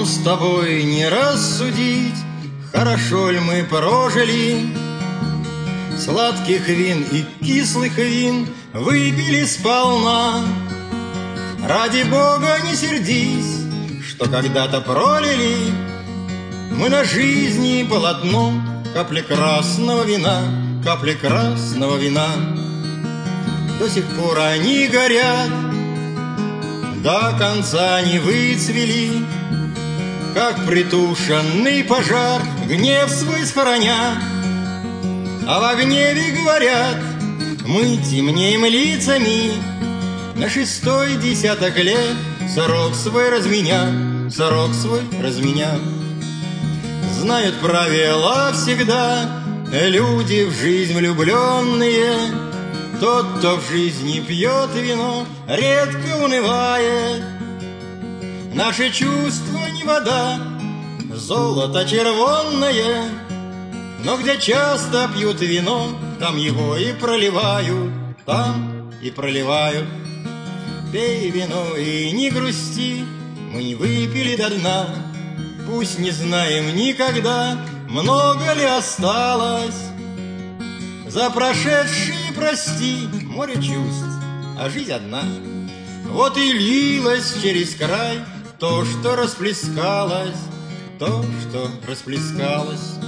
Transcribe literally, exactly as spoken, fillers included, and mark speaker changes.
Speaker 1: Нам с тобой не рассудить, хорошо ли мы прожили. Сладких вин и кислых вин выпили сполна. Ради Бога не сердись, что когда-то пролили мы на жизни полотно капли красного вина, капли красного вина. До сих пор они горят, до конца не выцвели, как притушенный пожар, гнев свой схороня. А в гневе говорят, мы темнеем лицами, на шестой десяток лет срок свой разменя, срок свой разменя. Знают правила всегда люди в жизнь влюбленные. Тот, кто в жизни пьет вино, редко унывает. Наши чувства не вода, золото червонное, но где часто пьют вино, там его и проливают, там и проливают. Пей вино и не грусти, мы не выпили до дна. Пусть не знаем никогда, много ли осталось. За прошедшие прости, море чувств, а жизнь одна. Вот и лилось через край то, что расплескалось, то, что расплескалось.